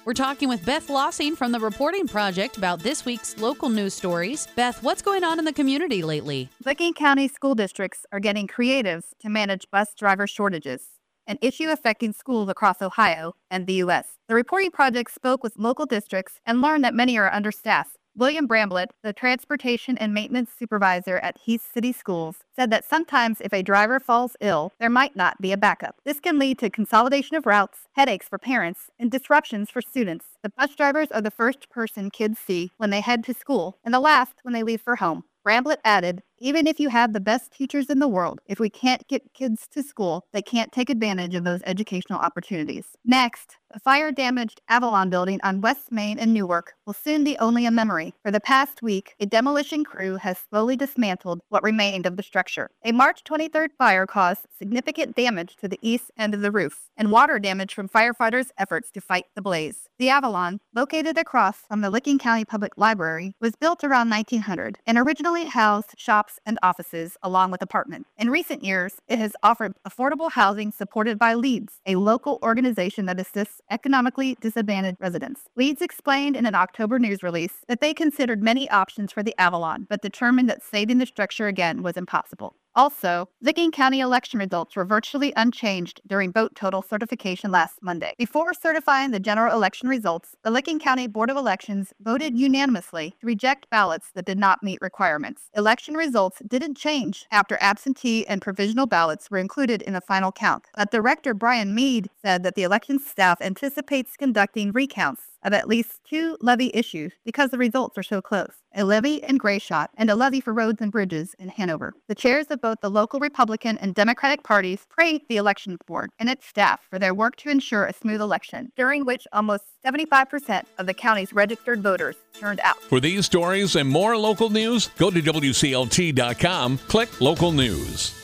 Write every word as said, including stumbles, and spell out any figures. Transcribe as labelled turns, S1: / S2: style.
S1: We're talking with Beth Lossing from the Reporting Project about this week's local news stories. Beth, what's going on in the community lately?
S2: Licking County school districts are getting creative to manage bus driver shortages, an issue affecting schools across Ohio and the U S. The Reporting Project spoke with local districts and learned that many are understaffed. William Bramblett, the transportation and maintenance supervisor at Heath City Schools, said that sometimes if a driver falls ill, there might not be a backup. This can lead to consolidation of routes, headaches for parents, and disruptions for students. The bus drivers are the first person kids see when they head to school and the last when they leave for home. Bramblett added, "Even if you have the best teachers in the world, if we can't get kids to school, they can't take advantage of those educational opportunities." Next, the fire-damaged Avalon building on West Main in Newark will soon be only a memory. For the past week, a demolition crew has slowly dismantled what remained of the structure. A March twenty-third fire caused significant damage to the east end of the roof and water damage from firefighters' efforts to fight the blaze. The Avalon, located across from the Licking County Public Library, was built around nineteen hundred and originally housed shops and offices along with apartments. In recent years, it has offered affordable housing supported by LEADS, a local organization that assists economically disadvantaged residents. LEADS explained in an October news release that they considered many options for the Avalon, but determined that saving the structure again was impossible. Also, Licking County election results were virtually unchanged during vote total certification last Monday. Before certifying the general election results, the Licking County Board of Elections voted unanimously to reject ballots that did not meet requirements. Election results didn't change after absentee and provisional ballots were included in the final count. But Director Brian Mead said that the election staff anticipates conducting recounts of at least two levy issues because the results are so close, a levy in Grayshot and a levy for roads and bridges in Hanover. The chairs of both the local Republican and Democratic parties praised the election board and its staff for their work to ensure a smooth election, during which almost seventy-five percent of the county's registered voters turned out.
S3: For these stories and more local news, go to W C L T dot com, click Local News.